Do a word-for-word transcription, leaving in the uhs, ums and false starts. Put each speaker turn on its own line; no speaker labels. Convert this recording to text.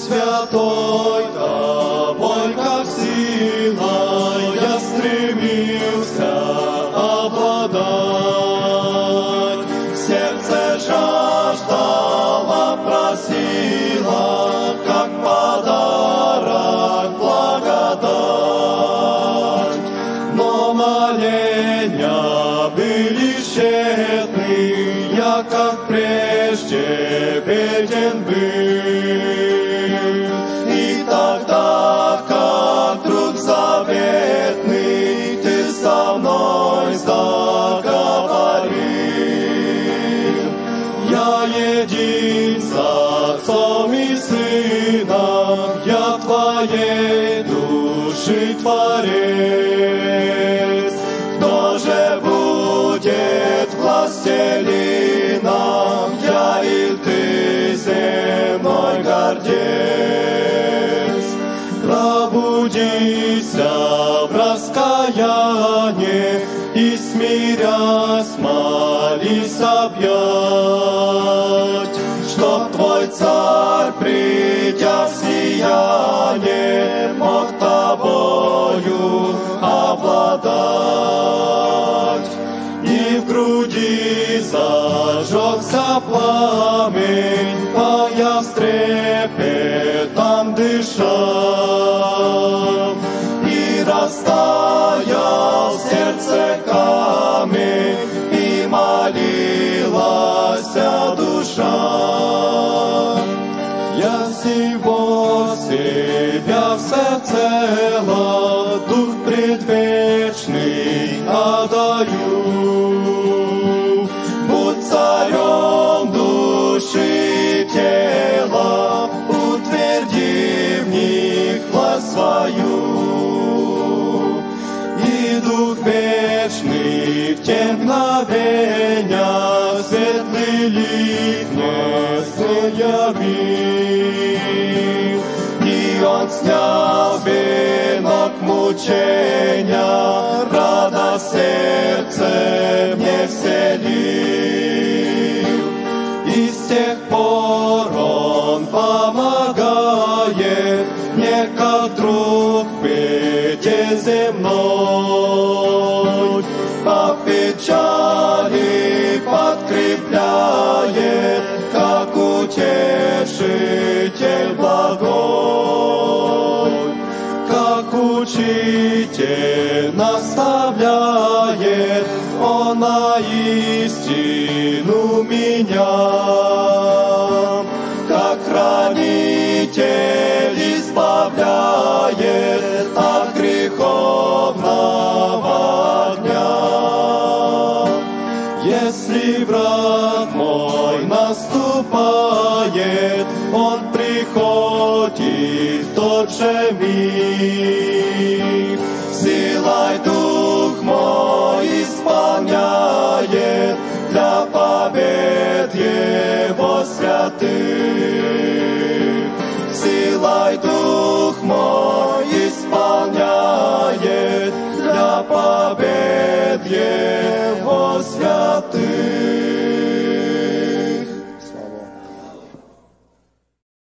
Святой, Тобой, как сила, я стремился обладать. Сердце жаждало, просило, как подарок благодать. Но моления были тщетны, я, как прежде, беден был. И тогда, как друг заветный, Ты со мной заговорил. Я един с Отцом и Сыном, я Твоей души Творец. Кто же будет властелином, я или Ты, земной гордец? Пробудися в раскаянии и, смирясь, молись объять, чтоб Твой царь, придя в сияние, мог Тобою обладать. И в груди зажегся пламень, а я с трепетом дышал, и растаял в сердце камень, и молилась душа. Я всего себя всецело, Дух предвечный отдаю. Будь царем души и тела, утверди в них власть свою. И Дух вечный в те мгновения светлый лик небесный явил. И Он снял венок мучения, радость сердце мне вселил. И с тех пор Он помогает мне, как друг в беде земной, а в печали подкрепляет, как утешитель благой, как учитель наставляет Он на истину меня, как хранитель избавляет от греховного дня. Если враг мой наступает, Он приходит в тот же миг. Силой дух мой исполняет для побед Его святых.